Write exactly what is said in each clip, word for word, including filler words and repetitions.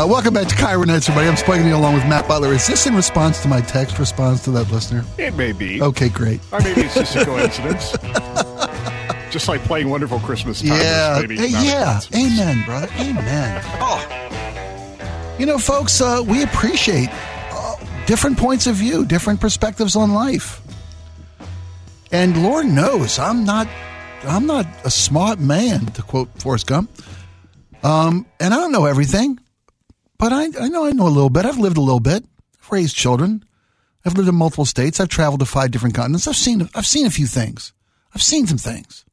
Uh, welcome back to Kyra Nights, everybody. I'm Spike O'Neill along with Matt Butler. Is this in response to my text response to that listener? It may be. Okay, great. Or maybe it's just a coincidence. Just like playing Wonderful Christmas Time. Yeah, Maybe hey, yeah. Amen, brother. Amen. Oh. You know, folks, uh, we appreciate uh, different points of view, different perspectives on life. And Lord knows, I'm not, I'm not a smart man, to quote Forrest Gump. Um, and I don't know everything, but I, I know I know a little bit. I've lived a little bit. I've raised children. I've lived in multiple states. I've traveled to five different continents. I've seen, I've seen a few things. I've seen some things.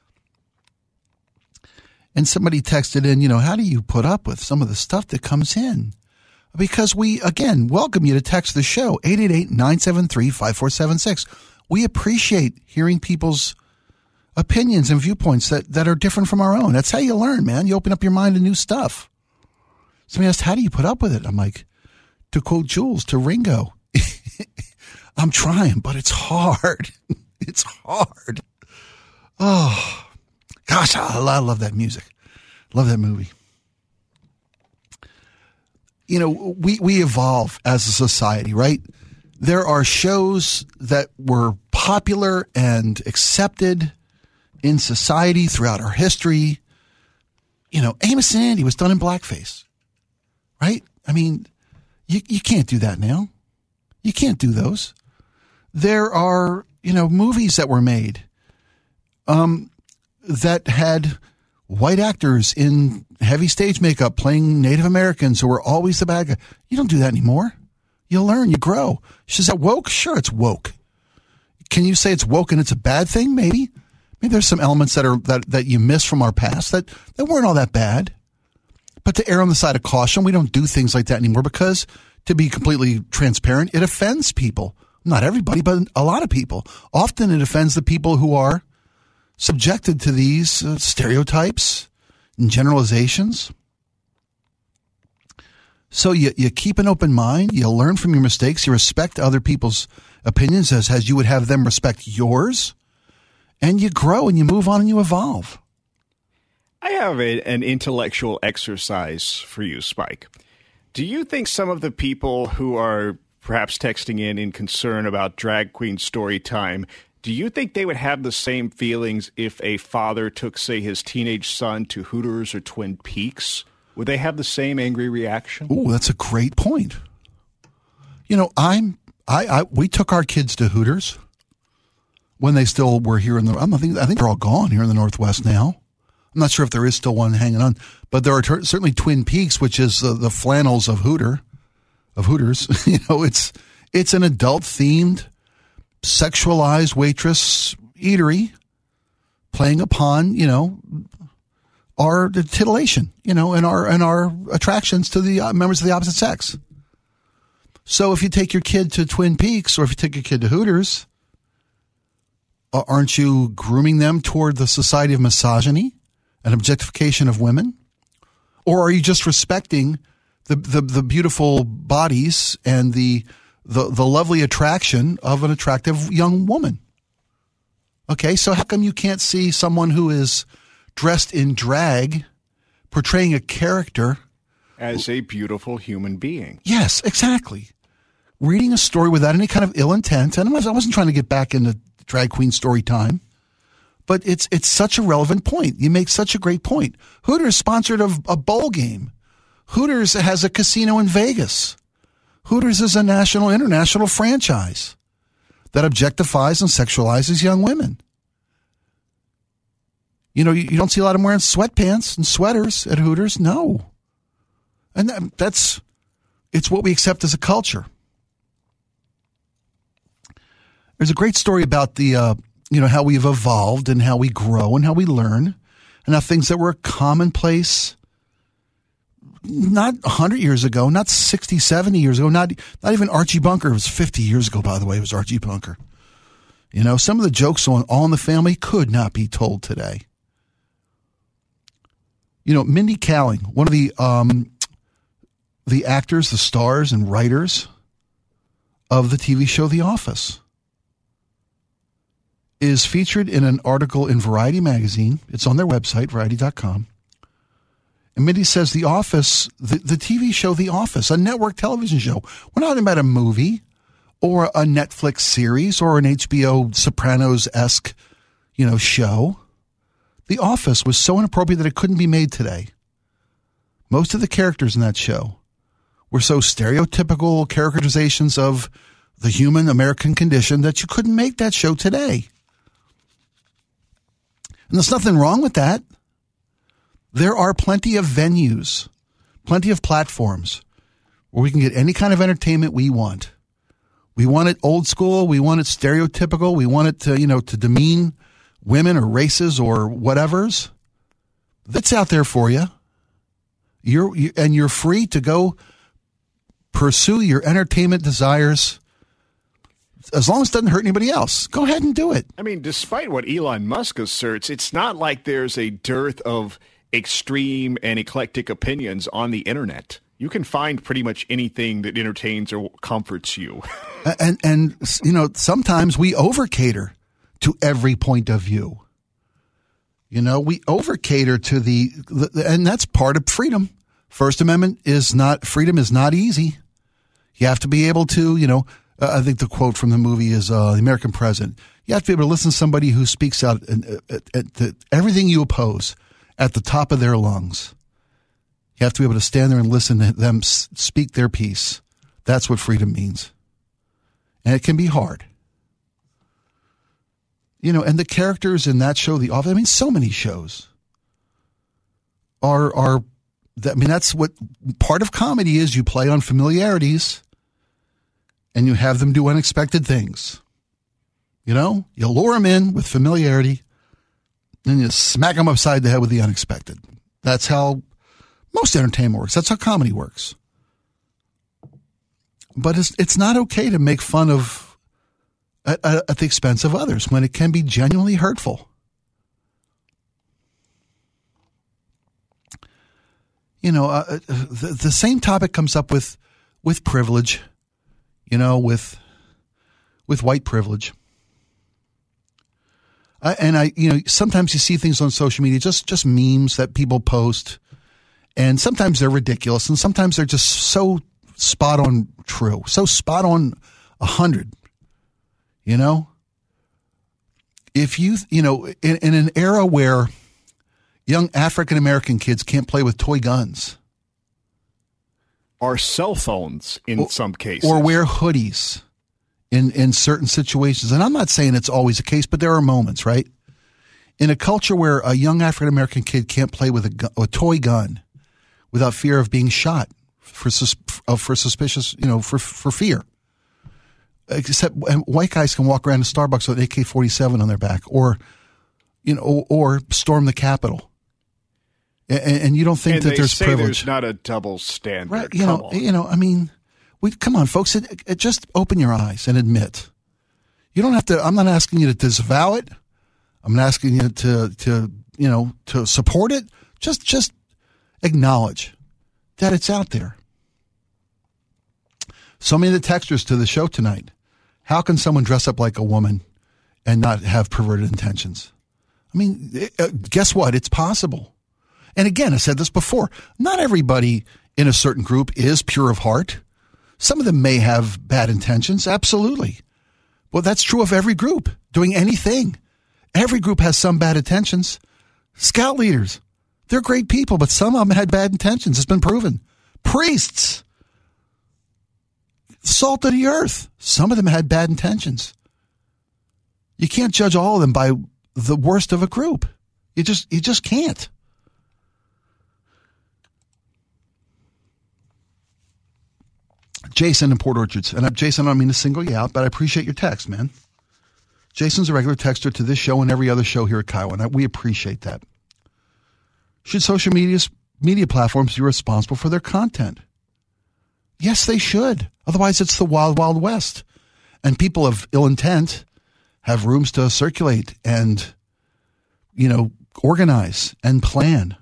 And somebody texted in, you know, how do you put up with some of the stuff that comes in? Because we, again, welcome you to text the show, eight eight eight, nine seven three, five four seven six. We appreciate hearing people's opinions and viewpoints that, that are different from our own. That's how you learn, man. You open up your mind to new stuff. Somebody asked, how do you put up with it? I'm like, to quote Jules, to Ringo, I'm trying, but it's hard. It's hard. Oh, gosh, I, I love that music. Love that movie. You know, we, we evolve as a society, right? There are shows that were popular and accepted in society throughout our history. You know, Amos and Andy was done in blackface, right? I mean, you, you can't do that now. You can't do those. There are, you know, movies that were made um, that had white actors in heavy stage makeup playing Native Americans who were always the bad guy. You don't do that anymore. You learn, you grow. Is that woke? Sure, it's woke. Can you say it's woke and it's a bad thing? Maybe. Maybe there's some elements that are that, that you miss from our past that, that weren't all that bad. But to err on the side of caution, we don't do things like that anymore because, to be completely transparent, it offends people. Not everybody, but a lot of people. Often it offends the people who are subjected to these uh, stereotypes and generalizations. So you, you keep an open mind, you learn from your mistakes, you respect other people's opinions as, as you would have them respect yours, and you grow and you move on and you evolve. I have a, an intellectual exercise for you, Spike. Do you think some of the people who are perhaps texting in in concern about drag queen story time, do you think they would have the same feelings if a father took, say, his teenage son to Hooters or Twin Peaks? Would they have the same angry reaction? Oh, that's a great point. You know, I'm I, I we took our kids to Hooters when they still were here in the. I think I think they're all gone here in the Northwest now. I'm not sure if there is still one hanging on, but there are ter- certainly Twin Peaks, which is the, the flannels of Hooter, of Hooters. You know, it's it's an adult themed, sexualized waitress eatery, playing upon you know. our titillation, you know, and our and our attractions to the members of the opposite sex. So if you take your kid to Twin Peaks or if you take your kid to Hooters, aren't you grooming them toward the society of misogyny and objectification of women? Or are you just respecting the the, the beautiful bodies and the, the the lovely attraction of an attractive young woman? Okay, so how come you can't see someone who is dressed in drag, portraying a character as a beautiful human being? Yes, exactly. Reading a story without any kind of ill intent, and I wasn't trying to get back into drag queen story time, but it's it's such a relevant point. You make such a great point. Hooters sponsored a, a bowl game. Hooters has a casino in Vegas. Hooters is a national, international franchise that objectifies and sexualizes young women. You know, you, you don't see a lot of them wearing sweatpants and sweaters at Hooters. No. And that, that's, it's what we accept as a culture. There's a great story about the, uh, you know, how we've evolved and how we grow and how we learn and how things that were commonplace not one hundred years ago, not sixty, seventy years ago, not not even Archie Bunker. It was fifty years ago, by the way. It was Archie Bunker. You know, some of the jokes on All in the Family could not be told today. You know, Mindy Kaling, one of the um, the actors, the stars and writers of the T V show The Office, is featured in an article in Variety magazine. It's on their website, variety dot com. And Mindy says The Office, the, the T V show The Office, a network television show. We're not talking about a movie or a Netflix series or an H B O Sopranos-esque, you know, show. The Office was so inappropriate that it couldn't be made today. Most of the characters in that show were so stereotypical characterizations of the human American condition that you couldn't make that show today. And there's nothing wrong with that. There are plenty of venues, plenty of platforms where we can get any kind of entertainment we want. We want it old school. We want it stereotypical. We want it to, you know, to demean women or races or whatever's. That's out there for you. You're, you, and you're free to go pursue your entertainment desires as long as it doesn't hurt anybody else. Go ahead and do it. I mean, despite what Elon Musk asserts, it's not like there's a dearth of extreme and eclectic opinions on the internet. You can find pretty much anything that entertains or comforts you. and, and, you know, sometimes we over cater to every point of view. You know, we over cater to the, the, and that's part of freedom. First Amendment is not, freedom is not easy. You have to be able to, you know, uh, I think the quote from the movie is uh, The American President. You have to be able to listen to somebody who speaks out and, uh, at, at everything you oppose at the top of their lungs. You have to be able to stand there and listen to them speak their piece. That's what freedom means. And it can be hard. You know, and the characters in that show, The Office, I mean, so many shows are, are, I mean, that's what part of comedy is. You play on familiarities and you have them do unexpected things. You know, you lure them in with familiarity and you smack them upside the head with the unexpected. That's how most entertainment works. That's how comedy works. But it's, it's not okay to make fun of At, at the expense of others when it can be genuinely hurtful. You know, uh, the, the same topic comes up with with privilege, you know, with with white privilege. I, and I, you know, sometimes you see things on social media, just just memes that people post, and sometimes they're ridiculous, and sometimes they're just so spot on true, so spot on a hundred. You know, if you, you know, in, in an era where young African-American kids can't play with toy guns. Or cell phones in or, some cases. Or wear hoodies in, in certain situations. And I'm not saying it's always the case, but there are moments, right? In a culture where a young African-American kid can't play with a, gun, a toy gun without fear of being shot for, for suspicious, you know, for, for fear. Except white guys can walk around a Starbucks with an A K forty-seven on their back, or, you know, or, or storm the Capitol, and, and you don't think and that they there's say privilege. There's not a double standard. Right? You come know, on. you know. I mean, we come on, folks. It, it, just open your eyes and admit. You don't have to. I'm not asking you to disavow it. I'm not asking you to to you know to support it. Just just acknowledge that it's out there. So many of the texters to the show tonight. How can someone dress up like a woman and not have perverted intentions? I mean, uh, guess what? It's possible. And again, I said this before. Not everybody in a certain group is pure of heart. Some of them may have bad intentions. Absolutely. Well, that's true of every group doing anything. Every group has some bad intentions. Scout leaders, they're great people, but some of them had bad intentions. It's been proven. Priests. Salt of the earth. Some of them had bad intentions. You can't judge all of them by the worst of a group. You just you just can't. Jason in Port Orchards. And I'm, Jason, I don't mean to single you out, but I appreciate your text, man. Jason's a regular texter to this show and every other show here at Kiowa, and we appreciate that. Should social media, media platforms be responsible for their content? Yes, they should. Otherwise, it's the wild, wild west. And people of ill intent have rooms to circulate and, you know, organize and plan.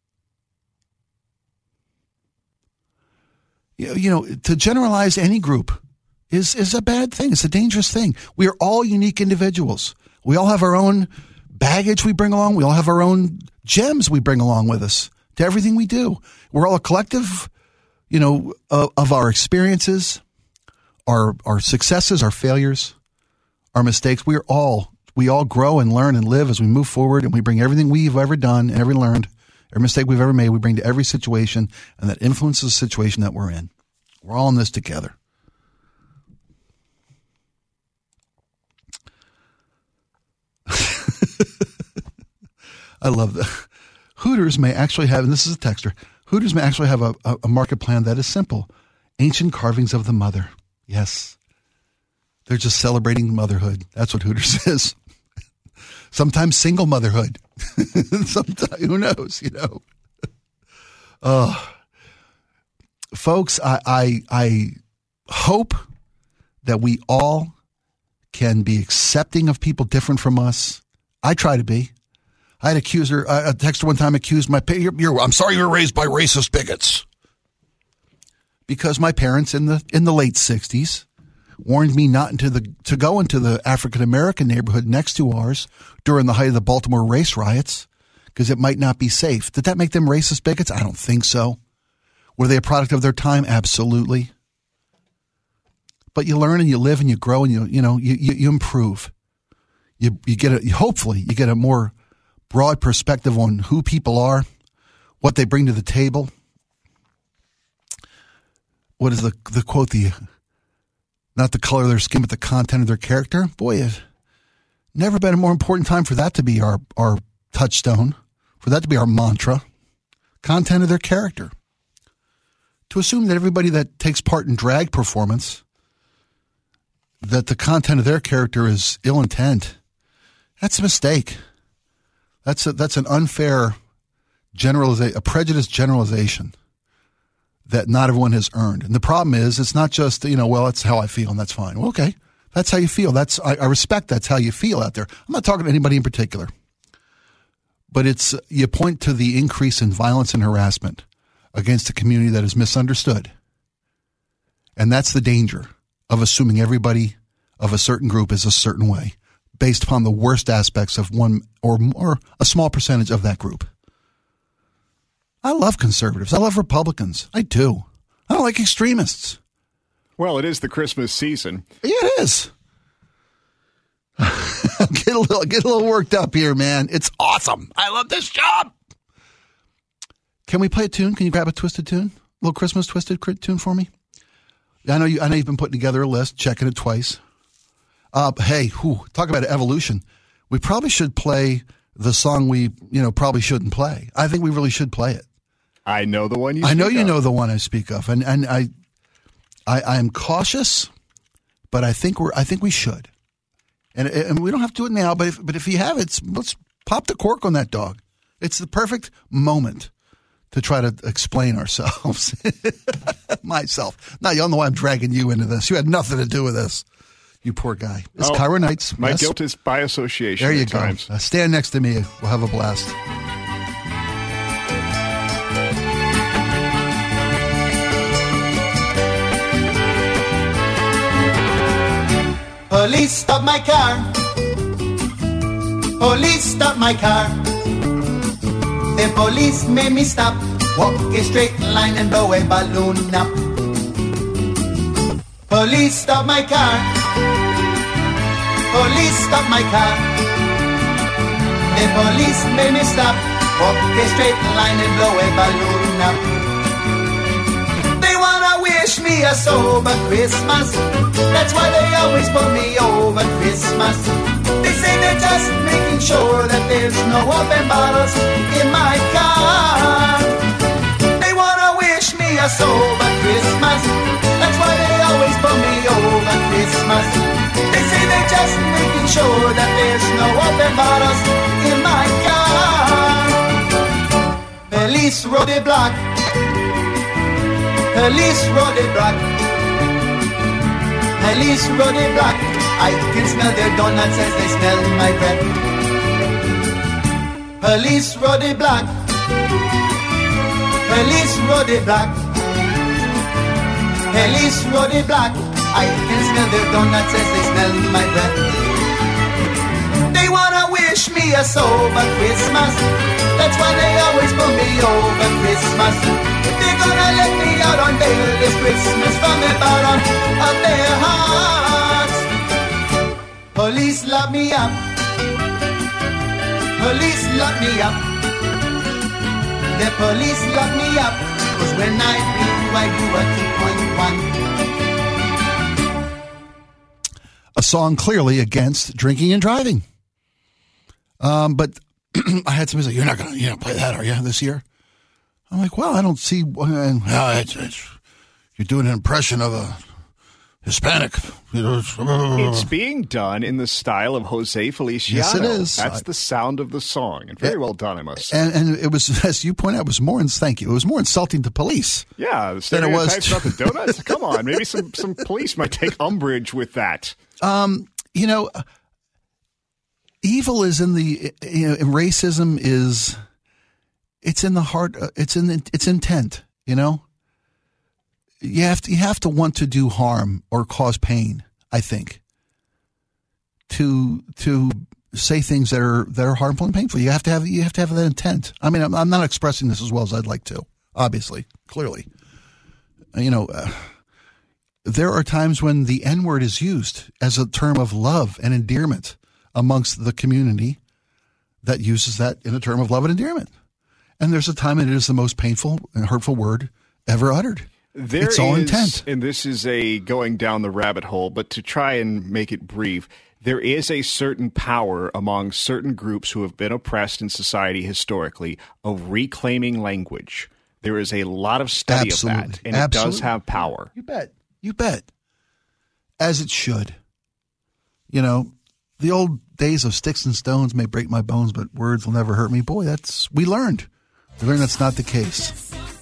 You, you know, to generalize any group is, is a bad thing. It's a dangerous thing. We are all unique individuals. We all have our own baggage we bring along. We all have our own gems we bring along with us to everything we do. We're all a collective, you know, of, of our experiences, our our successes, our failures, our mistakes. We are all we all grow and learn and live as we move forward, and we bring everything we've ever done and ever learned, every mistake we've ever made, we bring to every situation, and that influences the situation that we're in. We're all in this together. I love that. Hooters may actually have, and this is a texter, Hooters may actually have a, a, a market plan that is simple. Ancient carvings of the mother. Yes. They're just celebrating motherhood. That's what Hooters is. Sometimes single motherhood. Sometimes, who knows, you know. Uh, folks, I, I, I hope that we all can be accepting of people different from us. I try to be. I had accused her, a texter one time accused my, you're, you're, I'm sorry you were raised by racist bigots. Because my parents in the in the late sixties warned me not into the to go into the African-American neighborhood next to ours during the height of the Baltimore race riots because it might not be safe. Did that make them racist bigots? I don't think so. Were they a product of their time? Absolutely. But you learn and you live and you grow and you you know you you, you improve. You you get a hopefully you get a more broad perspective on who people are, what they bring to the table. What is the the quote? The not the color of their skin, but the content of their character. Boy, it's never been a more important time for that to be our our touchstone, for that to be our mantra. Content of their character. To assume that everybody that takes part in drag performance, that the content of their character is ill intent, that's a mistake. That's a, that's an unfair generalization, a prejudiced generalization that not everyone has earned. And the problem is, it's not just, you know, well, that's how I feel and that's fine. Well, okay. That's how you feel. That's, I, I respect that's how you feel out there. I'm not talking to anybody in particular, but it's, you point to the increase in violence and harassment against a community that is misunderstood. And that's the danger of assuming everybody of a certain group is a certain way based upon the worst aspects of one or more, a small percentage of that group. I love conservatives. I love Republicans. I do. I don't like extremists. Well, it is the Christmas season. Yeah, it is. get a little, get a little worked up here, man. It's awesome. I love this job. Can we play a tune? Can you grab a twisted tune? A little Christmas twisted tune for me? I know you. I know you've been putting together a list, checking it twice. Uh, hey, whew, talk about evolution. We probably should play the song we, you know, probably shouldn't play. I think we really should play it. I know the one you I speak know you of. know the one I speak of. And and I I I am cautious, but I think we're I think we should. And and we don't have to do it now, but if but if you have it, let's pop the cork on that dog. It's the perfect moment to try to explain ourselves. Myself. Now, you don't know why I'm dragging you into this. You had nothing to do with this. You poor guy. It's oh, Kyra Nights. My yes? guilt is by association. There you at go. Times. Uh, stand next to me. We'll have a blast. Police stop my car. Police stop my car. The police made me stop. Walk a straight line and blow a balloon up. Police stop my car. Police stop my car. The police made me stop. Walk a straight line and blow a balloon up. They wanna wish me a sober Christmas. That's why they always put me over Christmas. They say they're just making sure that there's no open bottles in my car. They wanna wish me a sober Christmas. That's why they always put me over Christmas. They say they're just making sure that there's no open bottles in my car. Police road the block. Police road the block. Police road the block. I can smell their donuts as they smell my breath. Police road the block. Police road the block. Police road the block. I can smell their donuts as they smell my breath. They wanna wish me a sober Christmas. That's why they always put me over Christmas. If they're gonna let me out on bail this Christmas from the bottom of their hearts. Police lock me up. Police lock me up. The police lock me up. Cause when I do, I do a two point one. A song clearly against drinking and driving. Um, but I had somebody say, "You're not going to, you know, play that, are you, this year?" I'm like, "Well, I don't see. Uh, it's, it's, you're doing an impression of a Hispanic." It's being done in the style of Jose Feliciano. Yes, it is. That's I, the sound of the song, and very it, well done, I must say. And, and it was, as you point out, it was more. Thank you. It was more insulting to police. Yeah, the than it was to, about the donuts. Come on, maybe some some police might take umbrage with that. Um, you know, evil is in the you know, racism is it's in the heart. It's in the, its intent. You know. You have to you have to want to do harm or cause pain, I think, to to say things that are that are harmful and painful. You have to have you have to have that intent. I mean, I'm, I'm not expressing this as well as I'd like to. Obviously, clearly, you know, uh, there are times when the N-word is used as a term of love and endearment amongst the community that uses that in a term of love and endearment. And there's a time when it is the most painful and hurtful word ever uttered. There it's all is, intent. And this is a going down the rabbit hole, but to try and make it brief, there is a certain power among certain groups who have been oppressed in society historically of reclaiming language. There is a lot of study Absolutely. of that, and Absolutely. it does have power. You bet. You bet. As it should. You know, the old days of sticks and stones may break my bones, but words will never hurt me. Boy, that's we learned. We learned that's not the case.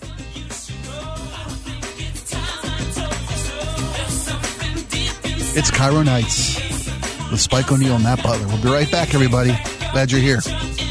It's Cairo Nights with Spike O'Neill and Matt Butler. We'll be right back, everybody. Glad you're here.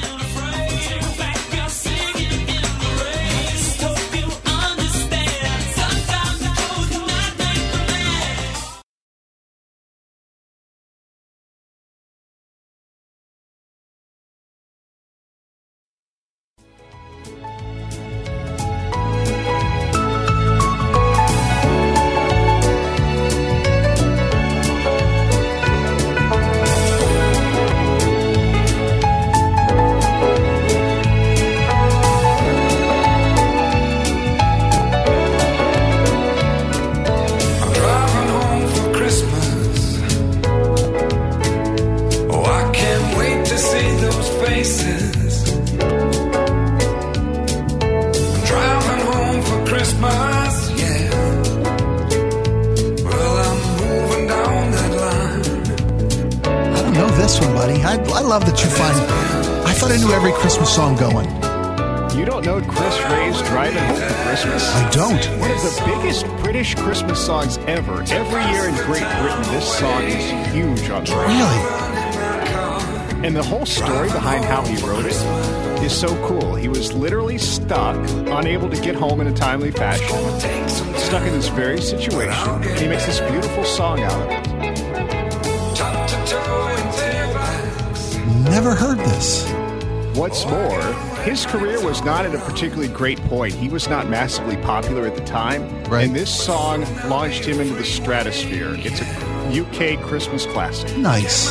Song going. You don't know Chris Ray's Driving Home for Christmas? I don't. One of the biggest British Christmas songs ever. Every year in Great Britain, this song is huge on the radio. Really? And the whole story behind how he wrote it is so cool. He was literally stuck, unable to get home in a timely fashion, stuck in this very situation, and he makes this beautiful song out of it. Never heard this. What's more, his career was not at a particularly great point. He was not massively popular at the time. Right. And this song launched him into the stratosphere. It's a U K Christmas classic. Nice.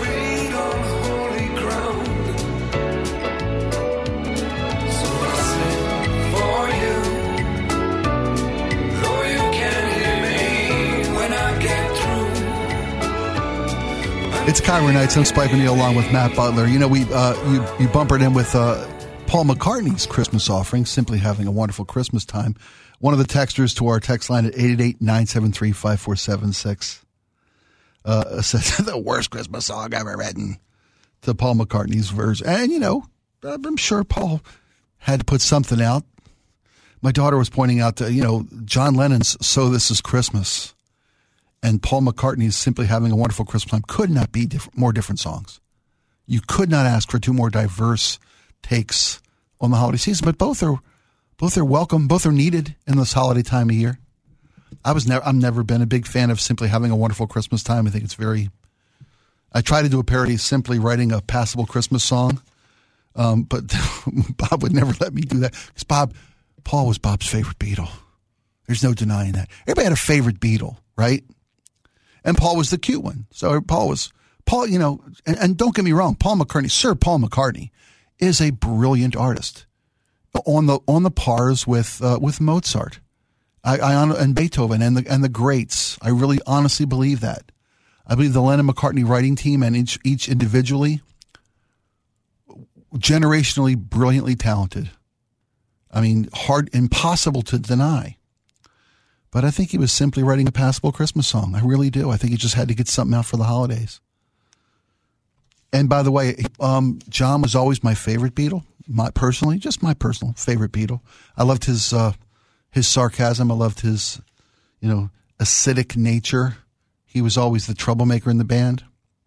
It's Cairo Nights. I'm Spike O'Neill along with Matt Butler. You know, we uh, you, you bumpered in with uh, Paul McCartney's Christmas offering, Simply Having a Wonderful Christmas Time. One of the texters to our text line at eight eight eight, nine seven three, five four seven six uh, says, the worst Christmas song I've ever written, to Paul McCartney's verse. And, you know, I'm sure Paul had to put something out. My daughter was pointing out, that, you know, John Lennon's So This Is Christmas and Paul McCartney's Simply Having a Wonderful Christmas Time could not be different, more different songs. You could not ask for two more diverse takes on the holiday season, but both are both are welcome, both are needed in this holiday time of year. I was never, I've never been a big fan of Simply Having a Wonderful Christmas Time. I think it's very, I tried to do a parody simply writing a passable Christmas song, um, but Bob would never let me do that because Bob, Paul was Bob's favorite Beatle. There's no denying that. Everybody had a favorite Beatle, right? And Paul was the cute one. So Paul was, Paul, you know, and, and don't get me wrong, Paul McCartney, Sir Paul McCartney is a brilliant artist on the on the pars with uh, with Mozart, I, I and Beethoven and the and the greats. I really honestly believe that. I believe the Lennon-McCartney writing team and each each individually, generationally brilliantly talented. I mean, hard, impossible to deny. But I think he was simply writing a passable Christmas song. I really do. I think he just had to get something out for the holidays. And by the way, um, John was always my favorite Beatle, my personally, just my personal favorite Beatle. I loved his uh, his sarcasm. I loved his, you know, acidic nature. He was always the troublemaker in the band.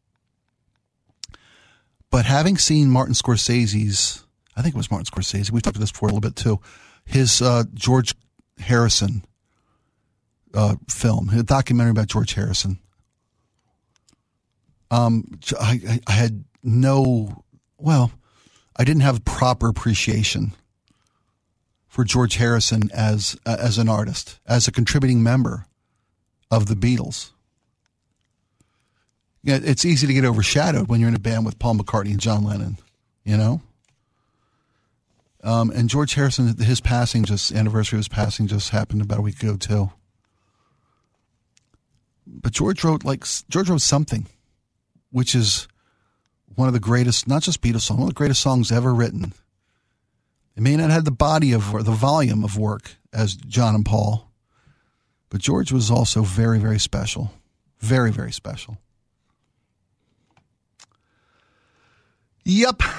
But having seen Martin Scorsese's, I think it was Martin Scorsese, we talked about this before a little bit too, his uh, George Harrison uh, film, a documentary about George Harrison. Um, I, I had no, well, I didn't have proper appreciation for George Harrison as uh, as an artist, as a contributing member of the Beatles. Yeah, it's easy to get overshadowed when you're in a band with Paul McCartney and John Lennon, you know? Um, and George Harrison, his passing, just anniversary of his passing just happened about a week ago too. But George wrote like George wrote something, which is one of the greatest, not just Beatles songs, one of the greatest songs ever written. It may not have the body of or the volume of work as John and Paul, but George was also very, very special, very, very special. Yep.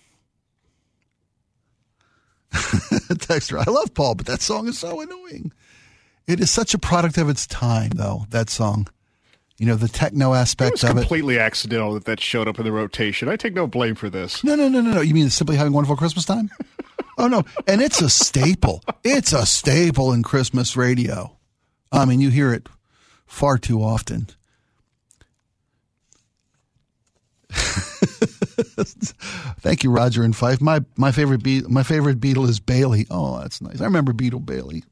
Texter, I love Paul, but that song is so annoying. It is such a product of its time, though, that song. You know, the techno aspect of it. It was completely accidental that that showed up in the rotation. I take no blame for this. No, no, no, no, no. You mean Simply Having a Wonderful Christmas Time? Oh, no. And it's a staple. It's a staple in Christmas radio. I mean, you hear it far too often. Thank you, Roger and Fife. My my favorite Be- my favorite Beatle is Bailey. Oh, that's nice. I remember Beatle Bailey.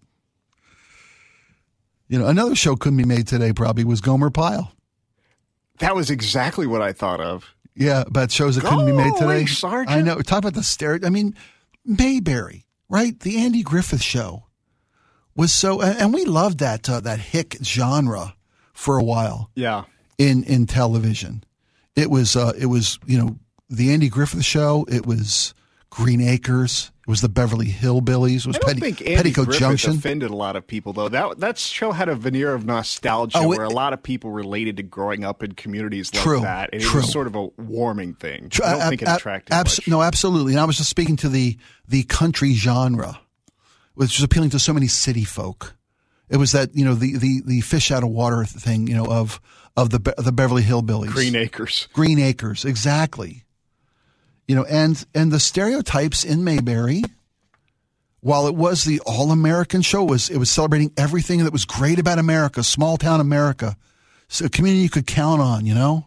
You know, another show couldn't be made today probably was Gomer Pyle. That was exactly what I thought of. Yeah, about shows that couldn't Go be made today. away, Sergeant. I know. Talk about the stereo. I mean, Mayberry, right? The Andy Griffith Show was so, and we loved that uh, that hick genre for a while. Yeah. In in television, it was uh, it was you know the Andy Griffith Show. It was Green Acres. It was the Beverly Hillbillies. It was I don't Petty, think Andy Petticoat Griffith Junction. offended a lot of people, though. That that show had a veneer of nostalgia Oh, it- where a lot of people related to growing up in communities like True, that. And true. it was sort of a warming thing. Tr- I don't ab- think it ab- attracted abs- much. No, absolutely. And I was just speaking to the the country genre, which was appealing to so many city folk. It was that, you know, the, the, the fish out of water thing, you know, of of the Be- the Beverly Hillbillies. Green Acres. Green Acres, exactly. You know, and and the stereotypes in Mayberry, while it was the all-American show, was it was celebrating everything that was great about America, small town America, so a community you could count on, you know.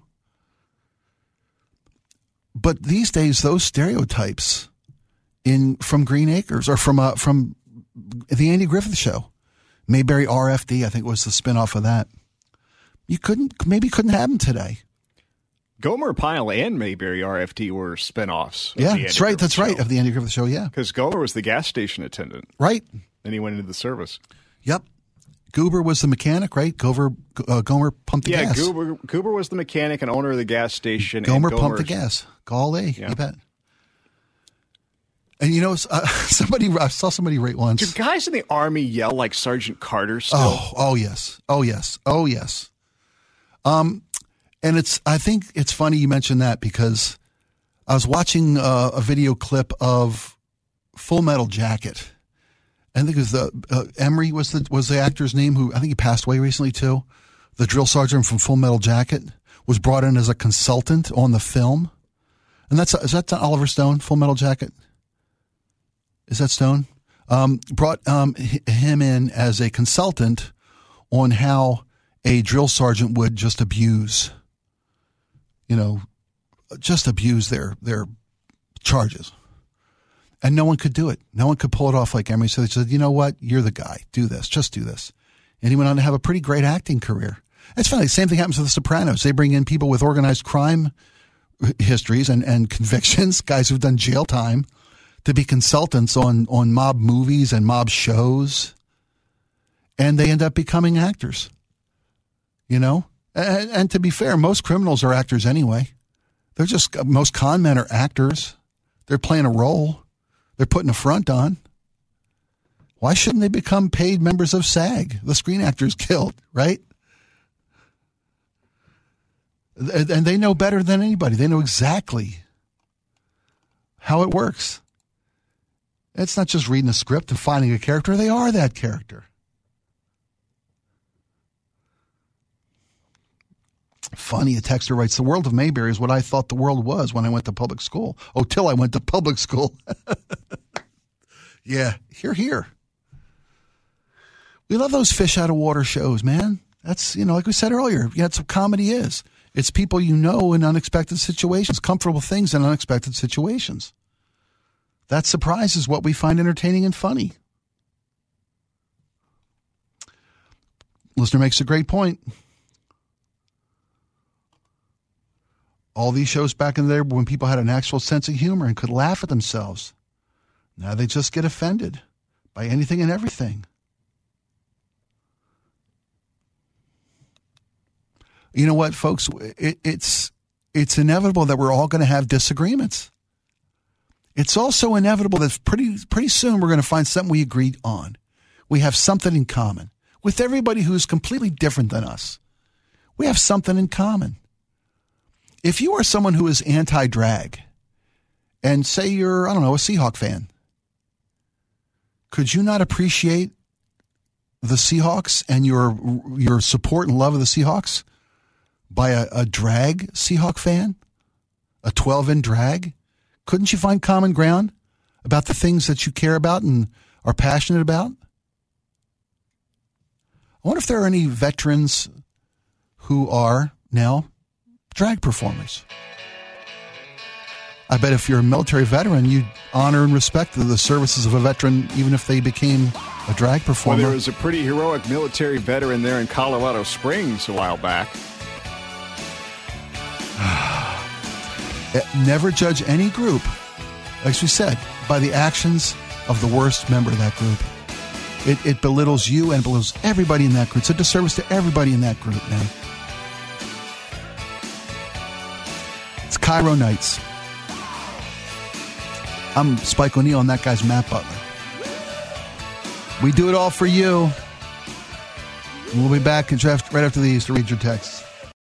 But these days, those stereotypes in from Green Acres or from uh, from the Andy Griffith Show, Mayberry R F D, I think was the spinoff of that. You couldn't maybe couldn't have them today. Gomer Pyle and Mayberry R F D were spinoffs. of Yeah, the that's Andy right. Griffith That's right. Show. Of the Andy Griffith Show, yeah. Because Gomer was the gas station attendant. Right. Then he went into the service. Yep. Goober was the mechanic, right? Gomer, uh, Gomer pumped the yeah, gas. Goober, Goober was the mechanic and owner of the gas station. Gomer and pumped the Gomer- gas. Golly, Yeah. you bet. And you know, uh, somebody I saw somebody rate once. Do guys in the Army yell like Sergeant Carter still? Oh, oh yes, oh yes, oh yes. Um, and it's I think it's funny you mentioned that because I was watching uh, a video clip of Full Metal Jacket. I think it was the uh, Emery was the was the actor's name who I think he passed away recently too. The drill sergeant from Full Metal Jacket was brought in as a consultant on the film, and that's is that Oliver Stone, Full Metal Jacket. Is that Stone? Um, brought um, h- him in as a consultant on how a drill sergeant would just abuse you know, just abuse their their charges. And no one could do it. No one could pull it off like Emery. So they said, you know what? You're the guy. Do this. Just do this. And he went on to have a pretty great acting career. It's funny. The same thing happens with The Sopranos. They bring in people with organized crime histories and, and convictions, guys who've done jail time, to be consultants on, on mob movies and mob shows. And they end up becoming actors. You know? And, and to be fair, most criminals are actors anyway. They're just, most con men are actors. They're playing a role. They're putting a front on. Why shouldn't they become paid members of SAG, the Screen Actors Guild, right? And they know better than anybody. They know exactly how it works. It's not just reading a script and finding a character. They are that character. Funny, a texter writes, the world of Mayberry is what I thought the world was when I went to public school. Oh, till I went to public school. Yeah, hear, hear. We love those fish out of water shows, man. That's, you know, like we said earlier, yeah, that's what comedy is. It's people you know in unexpected situations, comfortable things in unexpected situations. That surprise is what we find entertaining and funny. Listener makes a great point. All these shows back in the day when people had an actual sense of humor and could laugh at themselves. Now they just get offended by anything and everything. You know what, folks? It, it's it's inevitable that we're all going to have disagreements. It's also inevitable that pretty pretty soon we're going to find something we agreed on. We have something in common with everybody who's completely different than us. We have something in common. If you are someone who is anti-drag, and say you're, I don't know, a Seahawk fan, could you not appreciate the Seahawks and your your support and love of the Seahawks by a, a drag Seahawk fan? A twelve-in drag? Couldn't you find common ground about the things that you care about and are passionate about? I wonder if there are any veterans who are now drag performers. I bet if you're a military veteran, you'd honor and respect the services of a veteran, even if they became a drag performer. Well, there was a pretty heroic military veteran there in Colorado Springs a while back. Never judge any group, as we said, by the actions of the worst member of that group. It, it belittles you and belittles everybody in that group. It's a disservice to everybody in that group, man. It's Cairo Nights. I'm Spike O'Neill, and that guy's Matt Butler. We do it all for you. We'll be back right after these to read your texts.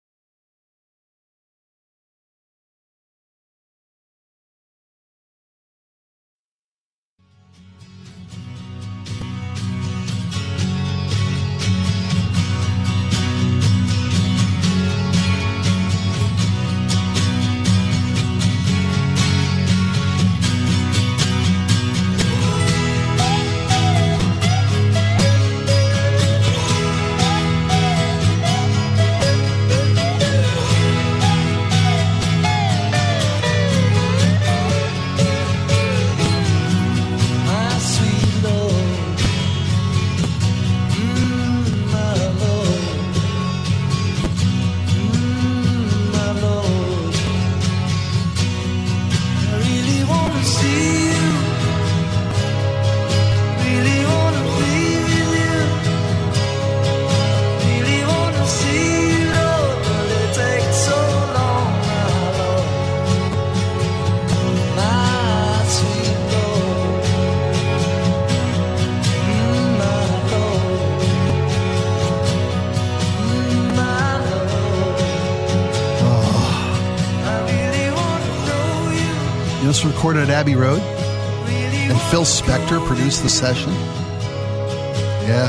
This was recorded at Abbey Road, and Phil Spector produced the session. Yeah.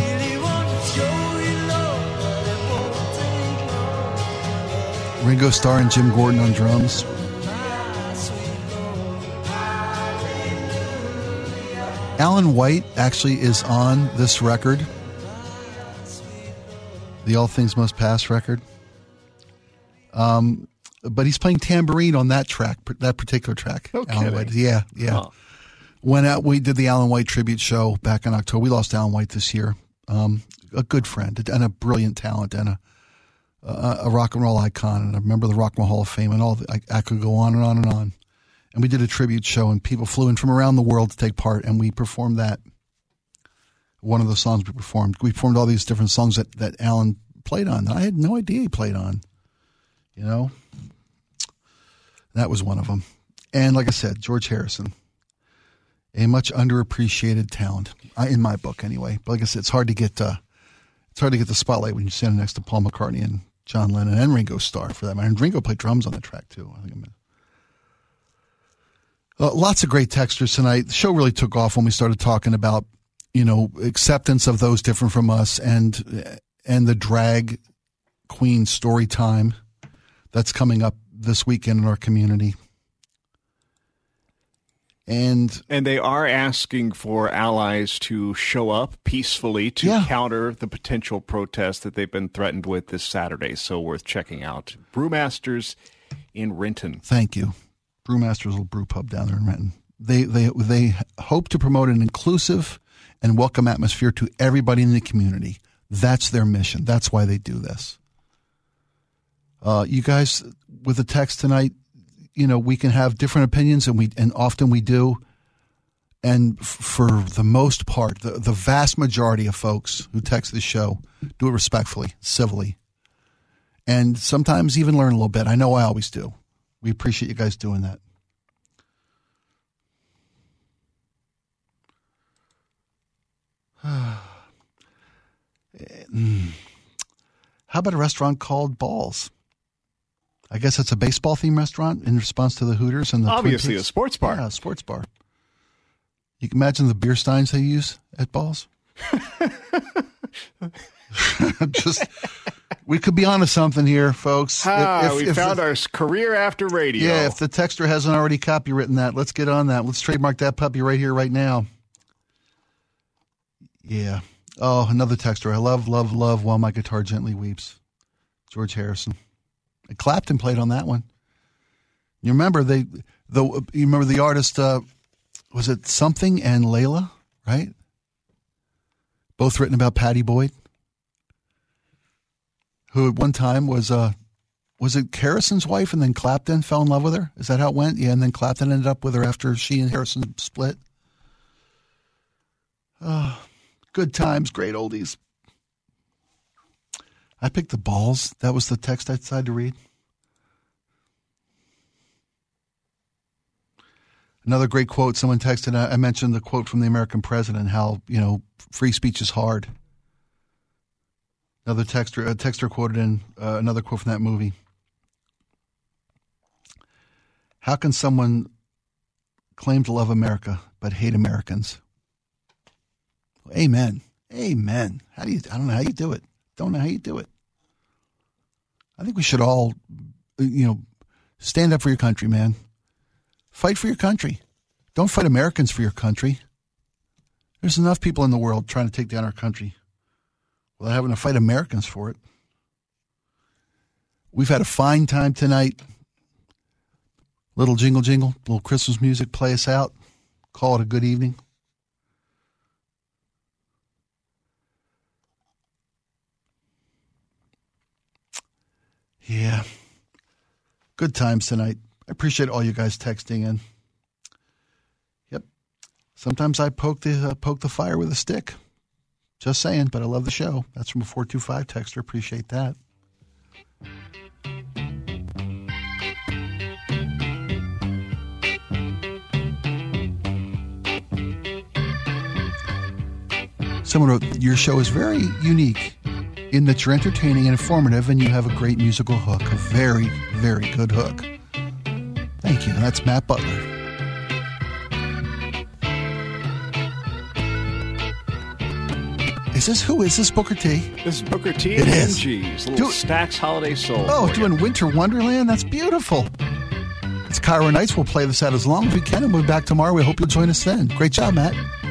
Ringo Starr and Jim Gordon on drums. Alan White actually is on this record, the All Things Must Pass record. Um, but he's playing tambourine on that track, that particular track. No Alan kidding. White. Yeah, yeah. Oh. Went out. We did the Alan White tribute show back in October. We lost Alan White this year. Um, a good friend and a brilliant talent and a, a a rock and roll icon and a member of the Rock and Roll Hall of Fame and all. The, I, I could go on and on and on. And we did a tribute show and people flew in from around the world to take part and we performed that. One of the songs we performed. We performed all these different songs that, that Alan played on. I had no idea he played on. You know, that was one of them. And like I said, George Harrison, a much underappreciated talent uh, in my book, anyway. But like I said, it's hard to get uh, it's hard to get the spotlight when you're standing next to Paul McCartney and John Lennon and Ringo Starr, for that matter. And Ringo played drums on the track too. I think I'm uh, lots of great texters tonight. The show really took off when we started talking about, you know, acceptance of those different from us and and the drag queen story time that's coming up this weekend in our community. And and they are asking for allies to show up peacefully to Yeah. counter the potential protest that they've been threatened with this Saturday. So worth checking out. Brewmasters in Renton. thank you. Brewmaster's little brew pub down there in Renton. They they they hope to promote an inclusive and welcome atmosphere to everybody in the community. That's their mission. That's why they do this. Uh, you guys, with the text tonight, you know, we can have different opinions, and we and often we do. And f- for the most part, the, the vast majority of folks who text this show do it respectfully, civilly, and sometimes even learn a little bit. I know I always do. We appreciate you guys doing that. How about a restaurant called Balls? I guess it's a baseball themed restaurant in response to the Hooters and the Twin Obviously a Peaks. sports bar. Yeah, a sports bar. You can imagine the beer steins they use at Balls. Just, we could be onto something here, folks. Ah, If- if- we if found the, our career after radio. Yeah, if the texter hasn't already copywritten that, let's get on that. Let's trademark that puppy right here, right now. Yeah. Oh, another texter. I love, love, love While My Guitar Gently Weeps. George Harrison. And Clapton played on that one. You remember they, the you remember the artist, uh, was it Something and Layla, right? Both written about Patty Boyd, who at one time was, uh, was it Harrison's wife and then Clapton fell in love with her? Is that how it went? Yeah, and then Clapton ended up with her after she and Harrison split. Oh, good times, great oldies. I picked the Balls. That was the text I decided to read. Another great quote. Someone texted, I mentioned the quote from the American president, how, you know, free speech is hard. Another texter, a texter quoted in uh, another quote from that movie. How can someone claim to love America but hate Americans? Amen. Amen. How do you, I don't know how you do it. Don't know how you do it. I think we should all, you know, stand up for your country, man. Fight for your country. Don't fight Americans for your country. There's enough people in the world trying to take down our country without having to fight Americans for it. We've had a fine time tonight. Little jingle jingle, little Christmas music, play us out. Call it a good evening. Yeah. Good times tonight. I appreciate all you guys texting in. Yep. Sometimes I poke the uh, poke the fire with a stick. Just saying, but I love the show. That's from a four two five texter. Appreciate that. Someone wrote, your show is very unique in that you're entertaining and informative and you have a great musical hook. A very, very good hook. Thank you. And that's Matt Butler. Is this, who is this, Booker T? This is Booker T It and is. G's little Do- Stax Holiday Soul. Oh, for you. doing Winter Wonderland? That's beautiful. It's Cairo Nights. We'll play this out as long as we can, and we'll be back tomorrow. We hope you'll join us then. Great job, Matt.